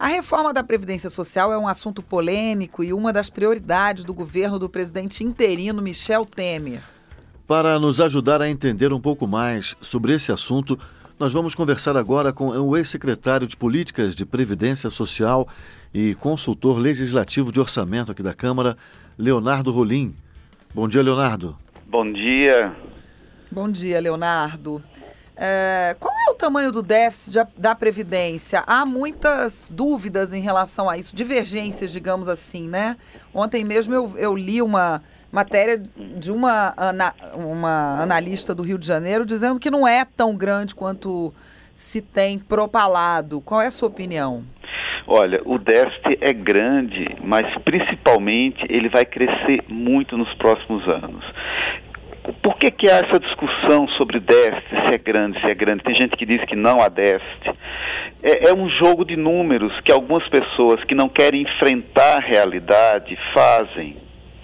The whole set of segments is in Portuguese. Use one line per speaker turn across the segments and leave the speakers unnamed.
A reforma da Previdência Social é um assunto polêmico e uma das prioridades do governo do presidente interino Michel Temer.
Para nos ajudar a entender um pouco mais sobre esse assunto, nós vamos conversar agora com o ex-secretário de Políticas de Previdência Social e consultor legislativo de orçamento aqui da Câmara, Leonardo Rolim. Bom dia, Leonardo.
Bom dia.
Bom dia, Leonardo. Qual é o tamanho do déficit da Previdência? Há muitas dúvidas em relação a isso, divergências, digamos assim, né? Ontem mesmo eu li uma matéria de uma analista do Rio de Janeiro dizendo que não é tão grande quanto se tem propalado. Qual é a sua opinião?
Olha, o déficit é grande, mas principalmente ele vai crescer muito nos próximos anos. Por que há essa discussão sobre déficit, se é grande, se é grande? Tem gente que diz que não há déficit. É um jogo de números que algumas pessoas que não querem enfrentar a realidade fazem.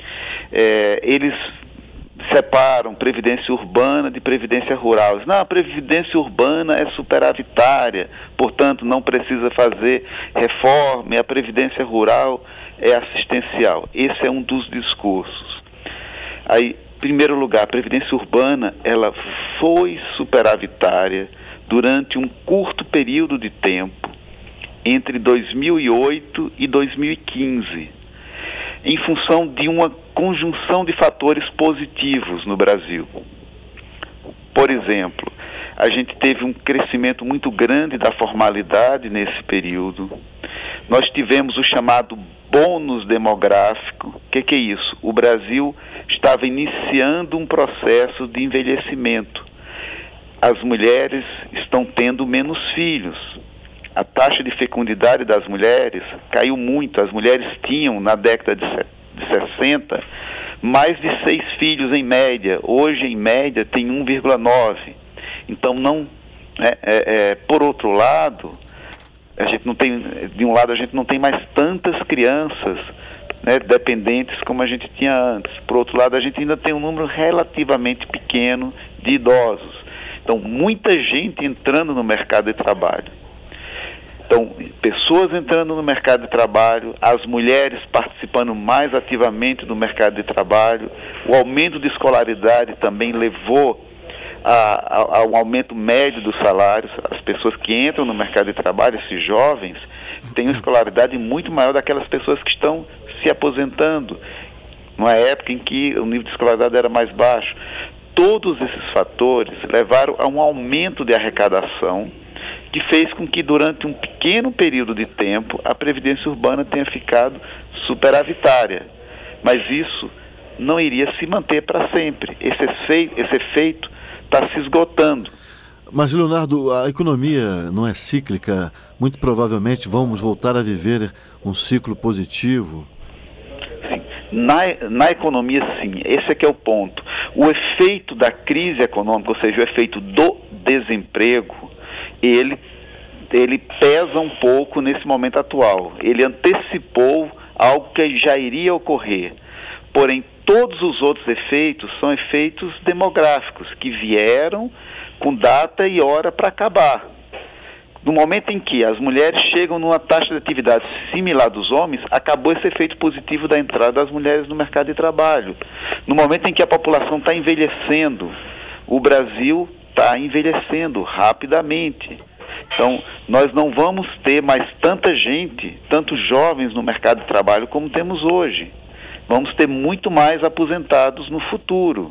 Eles separam previdência urbana de previdência rural. Não, a previdência urbana é superavitária, portanto não precisa fazer reforma, e a previdência rural é assistencial. Esse é um dos discursos. Aí, em primeiro lugar, a previdência urbana, ela foi superavitária durante um curto período de tempo, entre 2008 e 2015, em função de uma conjunção de fatores positivos no Brasil. Por exemplo, a gente teve um crescimento muito grande da formalidade nesse período. Nós tivemos o chamado bônus demográfico. O que é isso? O Brasil estava iniciando um processo de envelhecimento. As mulheres estão tendo menos filhos. A taxa de fecundidade das mulheres caiu muito. As mulheres tinham, na década de 60, mais de 6 filhos em média. Hoje, em média, tem 1,9. Então, por outro lado, a gente não tem, de um lado, a gente não tem mais tantas crianças, né, dependentes como a gente tinha antes. Por outro lado, a gente ainda tem um número relativamente pequeno de idosos. Então, muita gente entrando no mercado de trabalho. Então, pessoas entrando no mercado de trabalho, as mulheres participando mais ativamente do mercado de trabalho, o aumento de escolaridade também levou ao aumento médio dos salários. As pessoas que entram no mercado de trabalho, esses jovens, têm uma escolaridade muito maior daquelas pessoas que estão se aposentando, numa época em que o nível de escolaridade era mais baixo. Todos esses fatores levaram a um aumento de arrecadação que fez com que durante um pequeno período de tempo a Previdência Urbana tenha ficado superavitária. Mas isso não iria se manter para sempre. Esse efeito está se esgotando.
Mas, Leonardo, a economia não é cíclica? Muito provavelmente vamos voltar a viver um ciclo positivo.
Sim. Na economia, sim. Esse é que é o ponto. O efeito da crise econômica, ou seja, o efeito do desemprego, ele pesa um pouco nesse momento atual. Ele antecipou algo que já iria ocorrer. Porém, todos os outros efeitos são efeitos demográficos, que vieram com data e hora para acabar. No momento em que as mulheres chegam numa taxa de atividade similar dos homens, acabou esse efeito positivo da entrada das mulheres no mercado de trabalho. No momento em que a população está envelhecendo, o Brasil está envelhecendo rapidamente. Então, nós não vamos ter mais tanta gente, tantos jovens no mercado de trabalho como temos hoje. Vamos ter muito mais aposentados no futuro.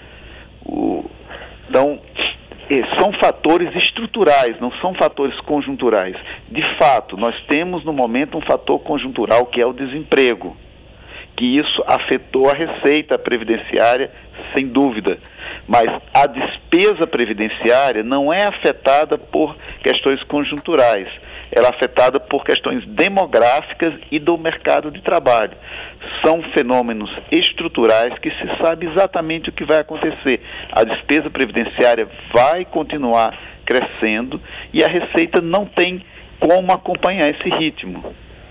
Então, são fatores estruturais, não são fatores conjunturais. De fato, nós temos no momento um fator conjuntural que é o desemprego, que isso afetou a receita previdenciária, sem dúvida. Mas a despesa previdenciária não é afetada por questões conjunturais. Ela é afetada por questões demográficas e do mercado de trabalho. São fenômenos estruturais que se sabe exatamente o que vai acontecer. A despesa previdenciária vai continuar crescendo e a Receita não tem como acompanhar esse ritmo.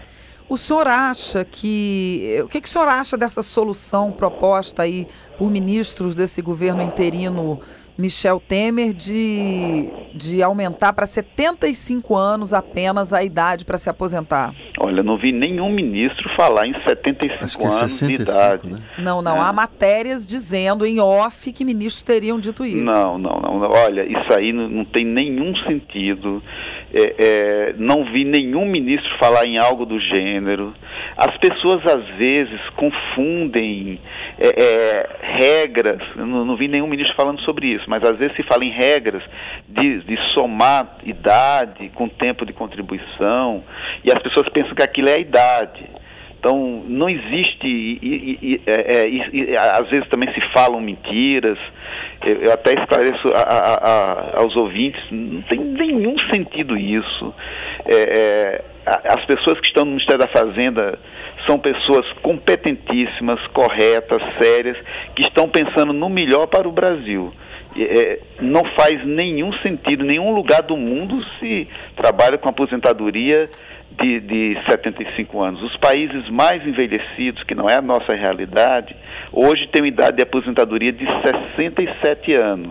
O senhor acha que... O que o senhor acha dessa solução proposta aí por ministros desse governo interino Michel Temer de aumentar para 75 anos apenas a idade para se aposentar?
Olha, não vi nenhum ministro falar em 75 anos 65, de idade.
Né? Não. Há matérias dizendo em off que ministros teriam dito isso.
Não. Olha, isso aí não tem nenhum sentido. Não vi nenhum ministro falar em algo do gênero. As pessoas às vezes confundem regras. Não vi nenhum ministro falando sobre isso, mas às vezes se fala em regras de somar idade com tempo de contribuição, e as pessoas pensam que aquilo é a idade. Então, não existe, às vezes também se falam mentiras. Eu até esclareço aos ouvintes, não tem nenhum sentido isso. As pessoas que estão no Ministério da Fazenda são pessoas competentíssimas, corretas, sérias, que estão pensando no melhor para o Brasil. Não faz nenhum sentido, nenhum lugar do mundo se trabalha com aposentadoria de 75 anos. Os países mais envelhecidos, que não é a nossa realidade, hoje têm uma idade de aposentadoria de 67 anos.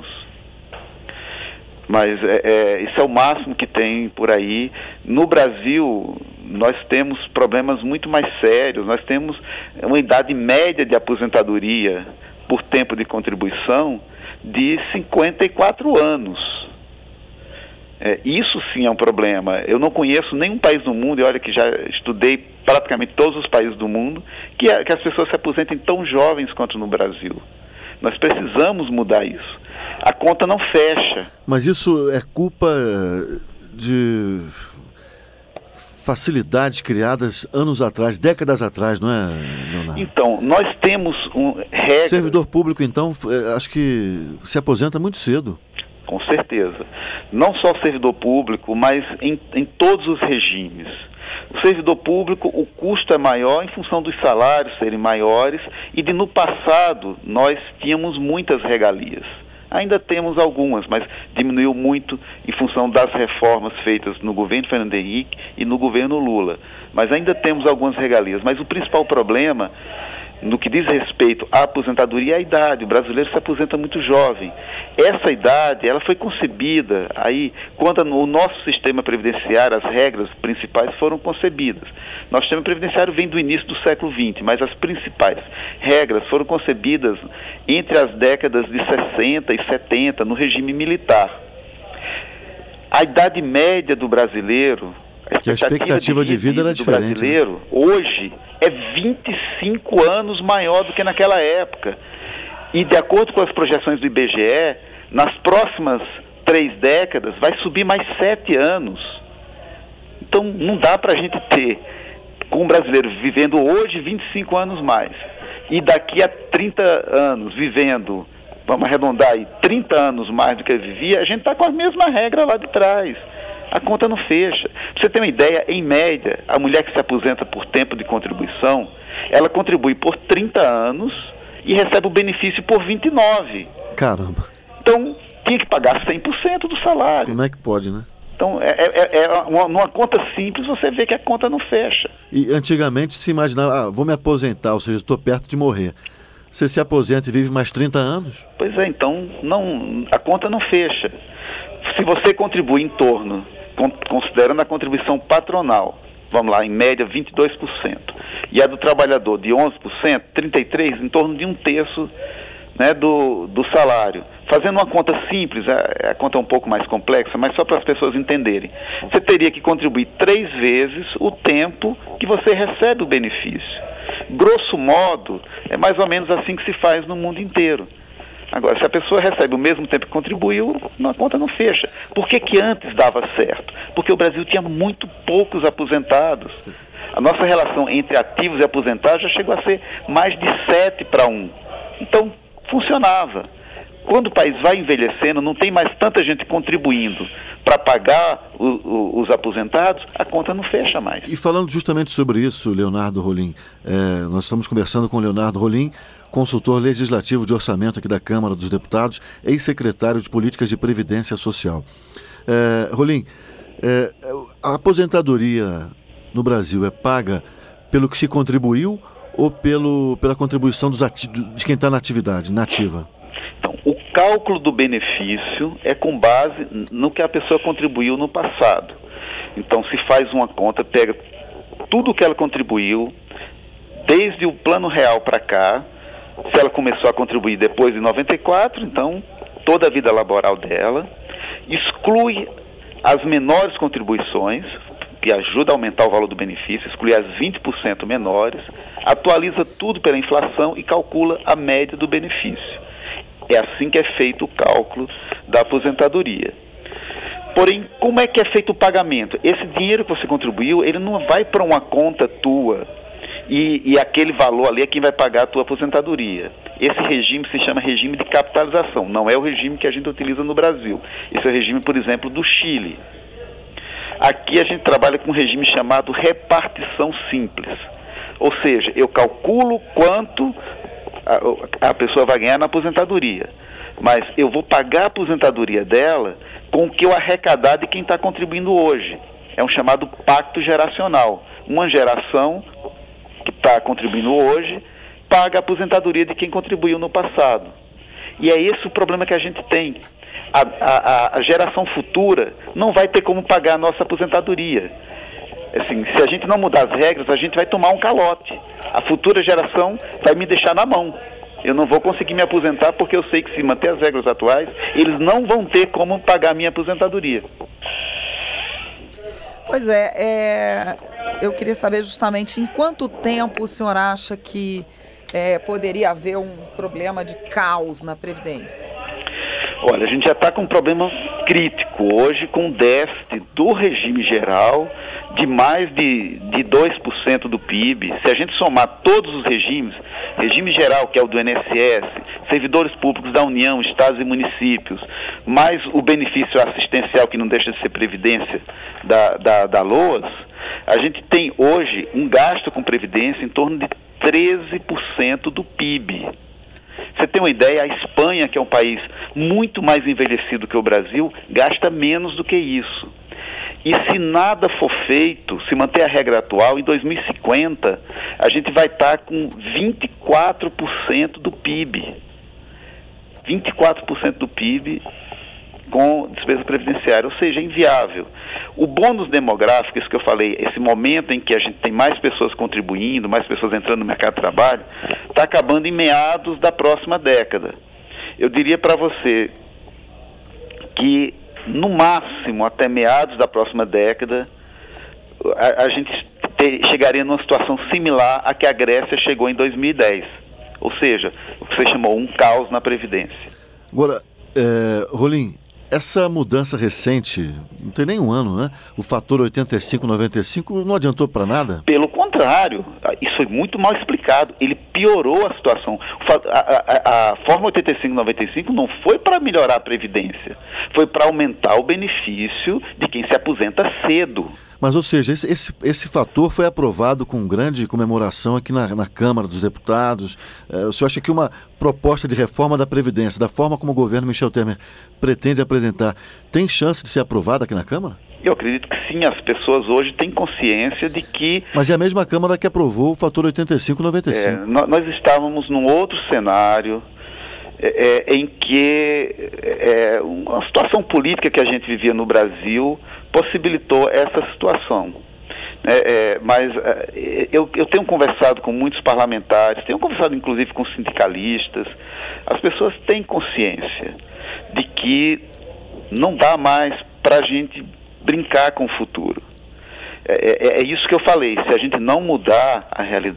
Mas isso é o máximo que tem por aí. No Brasil, nós temos problemas muito mais sérios. Nós temos uma idade média de aposentadoria por tempo de contribuição de 54 anos. Isso sim é um problema. Eu não conheço nenhum país do mundo, e olha que já estudei praticamente todos os países do mundo, que as pessoas se aposentem tão jovens quanto no Brasil. Nós precisamos mudar isso. A conta não fecha.
Mas isso é culpa de facilidades criadas anos atrás, décadas atrás, não é, Leonardo?
Então, nós temos regras...
Servidor público, então, acho que se aposenta muito cedo.
Com certeza. Não só o servidor público, mas em todos os regimes. O servidor público, o custo é maior em função dos salários serem maiores e no passado nós tínhamos muitas regalias. Ainda temos algumas, mas diminuiu muito em função das reformas feitas no governo Fernando Henrique e no governo Lula. Mas ainda temos algumas regalias. Mas o principal problema, no que diz respeito à aposentadoria, é a idade. O brasileiro se aposenta muito jovem. Essa idade, ela foi concebida aí, quando o nosso sistema previdenciário, as regras principais foram concebidas. Nosso sistema previdenciário vem do início do século XX, mas as principais regras foram concebidas entre as décadas de 60 e 70, no regime militar. A idade média do brasileiro...
Que a expectativa de vida era diferente.
Do brasileiro, hoje, é 25 anos maior do que naquela época. E, de acordo com as projeções do IBGE, nas próximas 3 décadas, vai subir mais 7 anos. Então, não dá para a gente ter, com o brasileiro vivendo hoje, 25 anos mais. E daqui a 30 anos, vivendo, vamos arredondar aí, 30 anos mais do que vivia, a gente está com a mesma regra lá de trás. A conta não fecha. Pra você ter uma ideia, em média, a mulher que se aposenta por tempo de contribuição, ela contribui por 30 anos e recebe o benefício por 29.
Caramba.
Então, tinha que pagar 100% do salário.
Como é que pode, né?
Então, numa conta simples, você vê que a conta não fecha.
E antigamente se imaginava, vou me aposentar, ou seja, estou perto de morrer. Você se aposenta e vive mais 30 anos?
Pois é, então, a conta não fecha. Se você contribui em torno, considerando a contribuição patronal, vamos lá, em média 22%, e a do trabalhador de 11%, 33%, em torno de 1/3, né, do salário. Fazendo uma conta simples, a conta é um pouco mais complexa, mas só para as pessoas entenderem, você teria que contribuir 3 vezes o tempo que você recebe o benefício. Grosso modo, é mais ou menos assim que se faz no mundo inteiro. Agora, se a pessoa recebe o mesmo tempo que contribuiu, a conta não fecha. Por que antes dava certo? Porque o Brasil tinha muito poucos aposentados. A nossa relação entre ativos e aposentados já chegou a ser mais de 7:1. Então, funcionava. Quando o país vai envelhecendo, não tem mais tanta gente contribuindo para pagar os aposentados, a conta não fecha mais.
E falando justamente sobre isso, Leonardo Rolim, nós estamos conversando com o Leonardo Rolim, consultor legislativo de orçamento aqui da Câmara dos Deputados, ex-secretário de Políticas de Previdência Social. Rolim, a aposentadoria no Brasil é paga pelo que se contribuiu ou pela contribuição de quem está na atividade, na ativa?
Então, o cálculo do benefício é com base no que a pessoa contribuiu no passado. Então, se faz uma conta, pega tudo que ela contribuiu, desde o plano real para cá. Se ela começou a contribuir depois de 94, então toda a vida laboral dela, exclui as menores contribuições, que ajuda a aumentar o valor do benefício, exclui as 20% menores, atualiza tudo pela inflação e calcula a média do benefício. É assim que é feito o cálculo da aposentadoria. Porém, como é que é feito o pagamento? Esse dinheiro que você contribuiu, ele não vai para uma conta tua e aquele valor ali é quem vai pagar a tua aposentadoria. Esse regime se chama regime de capitalização, não é o regime que a gente utiliza no Brasil. Esse é o regime, por exemplo, do Chile. Aqui a gente trabalha com um regime chamado repartição simples. Ou seja, eu calculo quanto a pessoa vai ganhar na aposentadoria, mas eu vou pagar a aposentadoria dela com o que eu arrecadar de quem está contribuindo hoje. É um chamado pacto geracional. Uma geração que está contribuindo hoje paga a aposentadoria de quem contribuiu no passado. E é esse o problema que a gente tem. A geração futura não vai ter como pagar a nossa aposentadoria. Assim, se a gente não mudar as regras, a gente vai tomar um calote. A futura geração vai me deixar na mão. Eu não vou conseguir me aposentar porque eu sei que, se manter as regras atuais, eles não vão ter como pagar a minha aposentadoria.
Pois é, eu queria saber justamente em quanto tempo o senhor acha que poderia haver um problema de caos na Previdência?
Olha, a gente já está com um problema crítico hoje, com um déficit do regime geral de mais de 2% do PIB. Se a gente somar todos os regimes, regime geral, que é o do INSS, servidores públicos da União, estados e municípios, mais o benefício assistencial, que não deixa de ser previdência da LOAS, a gente tem hoje um gasto com previdência em torno de 13% do PIB. Você tem uma ideia, a Espanha, que é um país muito mais envelhecido que o Brasil, gasta menos do que isso. E se nada for feito, se manter a regra atual, em 2050, a gente vai estar com 24% do PIB. 24% do PIB com despesa previdenciária, ou seja, é inviável. O bônus demográfico, isso que eu falei, esse momento em que a gente tem mais pessoas contribuindo, mais pessoas entrando no mercado de trabalho, está acabando em meados da próxima década. Eu diria para você que, no máximo, até meados da próxima década, a gente chegaria numa situação similar à que a Grécia chegou em 2010. Ou seja, o que você chamou um caos na Previdência.
Agora, Rolim, essa mudança recente, não tem nem um ano, né? O fator 85-95 não adiantou para nada?
Pelo contrário, isso foi muito mal explicado. Ele piorou a situação. A forma 85-95 não foi para melhorar a Previdência, foi para aumentar o benefício de quem se aposenta cedo.
Mas, ou seja, esse fator foi aprovado com grande comemoração aqui na Câmara dos Deputados. O senhor acha que uma proposta de reforma da Previdência, da forma como o governo Michel Temer pretende apresentar, tem chance de ser aprovada aqui na Câmara?
Eu acredito que sim, as pessoas hoje têm consciência de que...
Mas é a mesma Câmara que aprovou o fator 85-95.
Nós estávamos num outro cenário em que uma situação política que a gente vivia no Brasil possibilitou essa situação. Mas eu tenho conversado com muitos parlamentares, tenho conversado inclusive com sindicalistas. As pessoas têm consciência de que não dá mais para a gente brincar com o futuro. É isso que eu falei, se a gente não mudar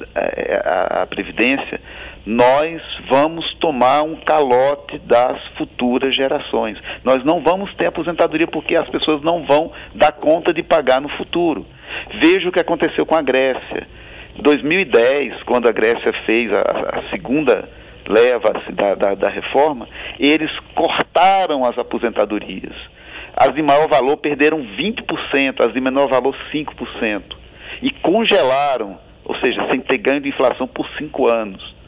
a Previdência, nós vamos tomar um calote das futuras gerações. Nós não vamos ter aposentadoria porque as pessoas não vão dar conta de pagar no futuro. Veja o que aconteceu com a Grécia. Em 2010, quando a Grécia fez a segunda leva da reforma, eles cortaram as aposentadorias. As de maior valor perderam 20%, as de menor valor 5%. E congelaram, ou seja, sem ter ganho de inflação por 5 anos.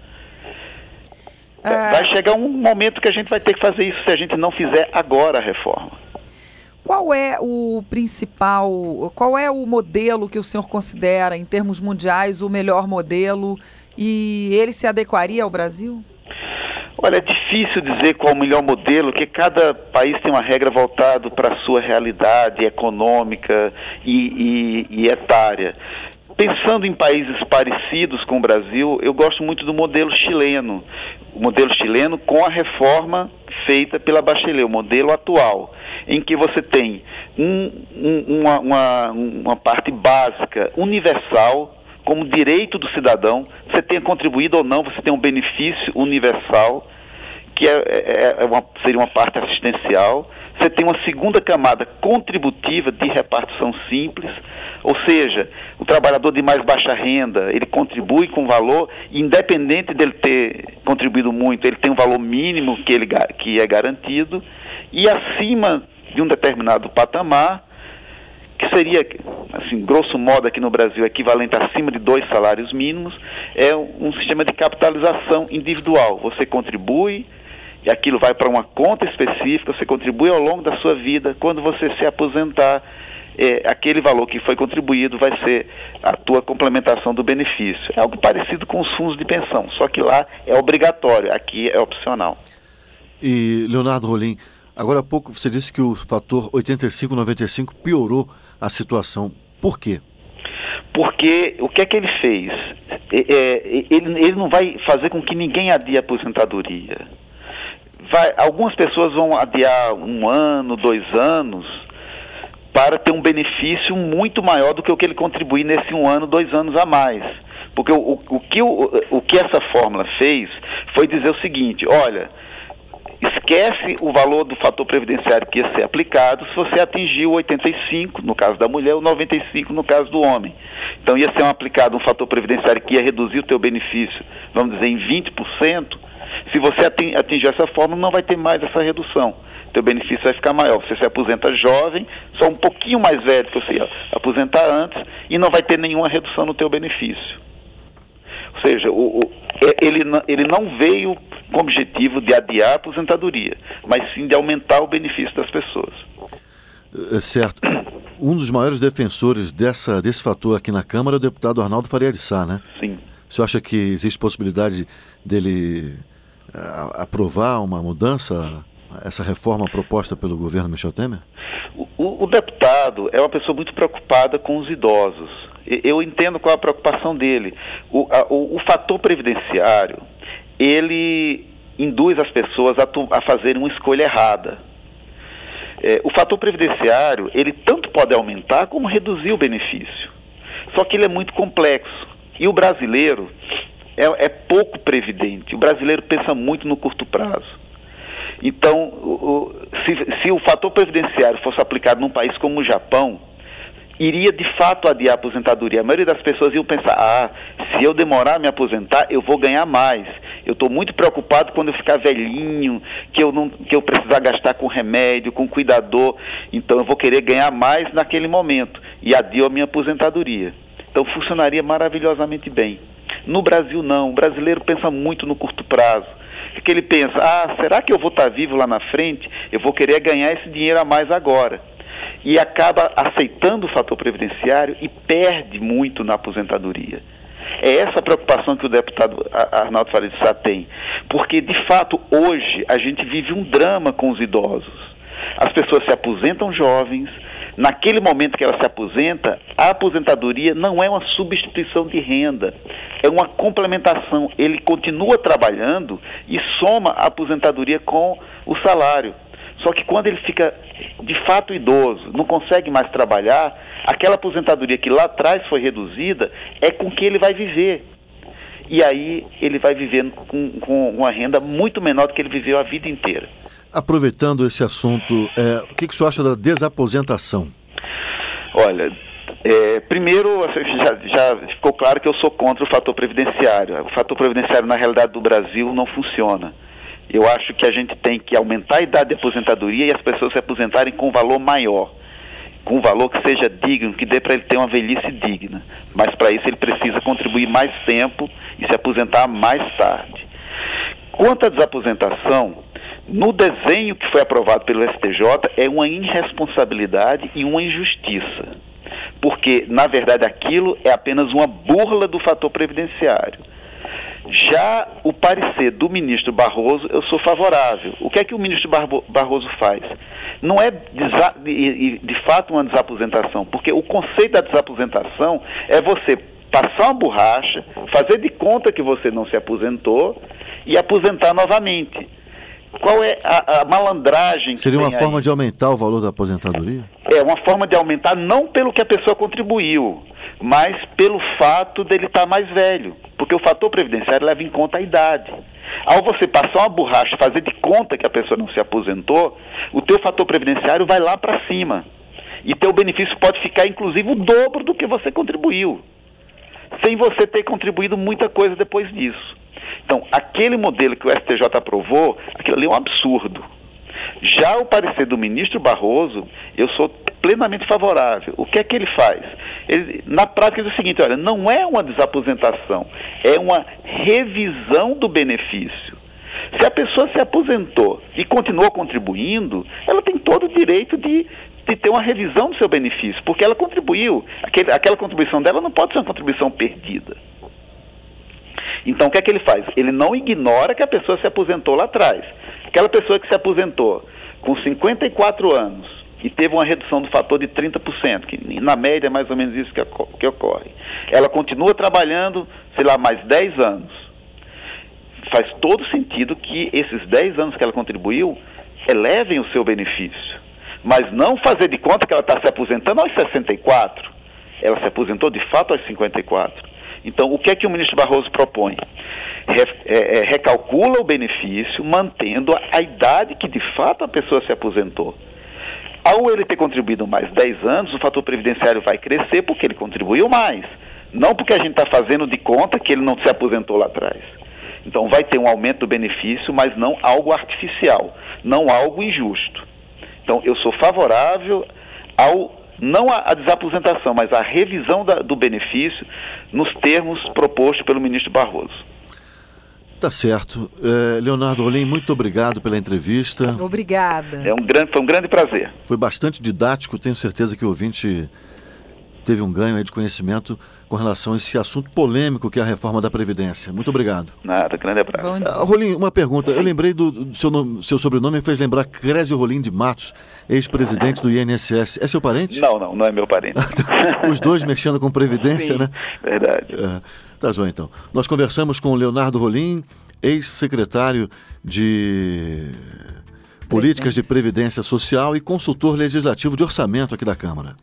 Vai chegar um momento que a gente vai ter que fazer isso se a gente não fizer agora a reforma.
qual é o principal, qual é o modelo que o senhor considera, em termos mundiais, o melhor modelo, e ele se adequaria ao Brasil?
Olha, é difícil dizer qual o melhor modelo, porque cada país tem uma regra voltada para a sua realidade econômica e etária. Pensando em países parecidos com o Brasil, eu gosto muito do modelo chileno. O modelo chileno com a reforma feita pela Bachelet, o modelo atual, em que você tem uma parte básica universal, como direito do cidadão, você tenha contribuído ou não, você tem um benefício universal, que seria uma parte assistencial. Você tem uma segunda camada contributiva de repartição simples, ou seja, o trabalhador de mais baixa renda, ele contribui com valor, independente dele ter contribuído muito, ele tem um valor mínimo que é garantido, e acima de um determinado patamar, que seria, assim, grosso modo aqui no Brasil, equivalente a acima de 2 salários mínimos, é um sistema de capitalização individual. Você contribui, e aquilo vai para uma conta específica, você contribui ao longo da sua vida. Quando você se aposentar, aquele valor que foi contribuído vai ser a tua complementação do benefício. É algo parecido com os fundos de pensão, só que lá é obrigatório, aqui é opcional.
E, Leonardo Rolim, agora há pouco você disse que o fator 85-95 piorou a situação. Por quê?
Porque o que é que ele fez? Ele não vai fazer com que ninguém adie a aposentadoria. Algumas pessoas vão adiar 1 ano, 2 anos, para ter um benefício muito maior do que o que ele contribui nesse 1 ano, 2 anos a mais. Porque o que essa fórmula fez foi dizer o seguinte: olha, esquece o valor do fator previdenciário que ia ser aplicado se você atingiu 85, no caso da mulher, ou 95 no caso do homem. Então ia ser aplicado um fator previdenciário que ia reduzir o teu benefício, vamos dizer, em 20%. Se você atingir essa forma, não vai ter mais essa redução. Teu benefício vai ficar maior. Você se aposenta jovem, só um pouquinho mais velho que você ia aposentar antes, e não vai ter nenhuma redução no teu benefício. Ou seja, ele não veio com o objetivo de adiar a aposentadoria, mas sim de aumentar o benefício das pessoas.
Certo. Um dos maiores defensores desse fator aqui na Câmara é o deputado Arnaldo Faria de Sá, né?
Sim.
O senhor acha que existe possibilidade dele aprovar uma mudança, essa reforma proposta pelo governo Michel Temer?
O deputado é uma pessoa muito preocupada com os idosos. Eu entendo qual é a preocupação dele. O fator previdenciário, ele induz as pessoas a fazerem uma escolha errada. O fator previdenciário, ele tanto pode aumentar como reduzir o benefício. Só que ele é muito complexo. E o brasileiro é pouco previdente. O brasileiro pensa muito no curto prazo. Então, se o fator previdenciário fosse aplicado num país como o Japão, iria de fato adiar a aposentadoria. A maioria das pessoas iam pensar: se eu demorar a me aposentar, eu vou ganhar mais. Eu estou muito preocupado quando eu ficar velhinho, que eu precisar gastar com remédio, com cuidador, então eu vou querer ganhar mais naquele momento, e adio a minha aposentadoria. Então funcionaria maravilhosamente bem. No Brasil não, o brasileiro pensa muito no curto prazo. Porque ele pensa: será que eu vou estar vivo lá na frente? Eu vou querer ganhar esse dinheiro a mais agora. E acaba aceitando o fator previdenciário e perde muito na aposentadoria. É essa a preocupação que o deputado Arnaldo Faria de Sá tem. Porque, de fato, hoje a gente vive um drama com os idosos. As pessoas se aposentam jovens. Naquele momento que ela se aposenta, a aposentadoria não é uma substituição de renda, é uma complementação. Ele continua trabalhando e soma a aposentadoria com o salário. Só que quando ele fica de fato idoso, não consegue mais trabalhar, aquela aposentadoria que lá atrás foi reduzida é com que ele vai viver. E aí ele vai viver com uma renda muito menor do que ele viveu a vida inteira.
Aproveitando esse assunto, o que o senhor acha da desaposentação?
Olha, primeiro, já ficou claro que eu sou contra o fator previdenciário. O fator previdenciário, na realidade do Brasil, não funciona. Eu acho que a gente tem que aumentar a idade de aposentadoria e as pessoas se aposentarem com um valor maior, com um valor que seja digno, que dê para ele ter uma velhice digna. Mas para isso ele precisa contribuir mais tempo e se aposentar mais tarde. Quanto à desaposentação, no desenho que foi aprovado pelo STJ, é uma irresponsabilidade e uma injustiça. Porque, na verdade, aquilo é apenas uma burla do fator previdenciário. Já o parecer do ministro Barroso, eu sou favorável. O que é que o ministro Barroso faz? Não é, de fato, uma desaposentação, porque o conceito da desaposentação é você passar uma borracha, fazer de conta que você não se aposentou e aposentar novamente. Qual é a malandragem que
seria uma
tem
forma
aí?
de aumentar o valor da aposentadoria?
É uma forma de aumentar não pelo que a pessoa contribuiu, mas pelo fato dele estar mais velho. Porque o fator previdenciário leva em conta a idade. Ao você passar uma borracha, fazer de conta que a pessoa não se aposentou, o teu fator previdenciário vai lá para cima. E teu benefício pode ficar, inclusive, o dobro do que você contribuiu, sem você ter contribuído muita coisa depois disso. Então, aquele modelo que o STJ aprovou, aquilo ali é um absurdo. Já o parecer do ministro Barroso, eu sou plenamente favorável. O que é que ele faz? Ele, na prática, diz o seguinte, olha, não é uma desaposentação, é uma revisão do benefício. Se a pessoa se aposentou e continuou contribuindo, ela tem todo o direito de ter uma revisão do seu benefício, porque ela contribuiu. Aquela contribuição dela não pode ser uma contribuição perdida. Então, o que é que ele faz? Ele não ignora que a pessoa se aposentou lá atrás. Aquela pessoa que se aposentou com 54 anos e teve uma redução do fator de 30%, que na média é mais ou menos isso que ocorre. Ela continua trabalhando, sei lá, mais 10 anos. Faz todo sentido que esses 10 anos que ela contribuiu elevem o seu benefício. Mas não fazer de conta que ela está se aposentando aos 64. Ela se aposentou de fato aos 54. Então, o que é que o ministro Barroso propõe? Recalcula o benefício, mantendo a idade que de fato a pessoa se aposentou. Ao ele ter contribuído mais 10 anos, o fator previdenciário vai crescer porque ele contribuiu mais. Não porque a gente está fazendo de conta que ele não se aposentou lá atrás. Então, vai ter um aumento do benefício, mas não algo artificial, não algo injusto. Então, eu sou favorável não a desaposentação, mas a revisão do benefício nos termos propostos pelo ministro Barroso.
Tá certo. Leonardo Rolim, muito obrigado pela entrevista.
Obrigada.
Foi um grande prazer.
Foi bastante didático, tenho certeza que o ouvinte teve um ganho aí de conhecimento com relação a esse assunto polêmico que é a reforma da Previdência. Muito obrigado.
Nada, grande abraço.
Rolim, uma pergunta. Eu lembrei do seu sobrenome, me fez lembrar Crésio Rolim de Matos, ex-presidente do INSS. É seu parente?
Não é meu parente.
Os dois mexendo com Previdência,
sim,
né?
Verdade.
Tá bom, então. Nós conversamos com o Leonardo Rolim, ex-secretário de Políticas de Previdência Social e consultor legislativo de orçamento aqui da Câmara.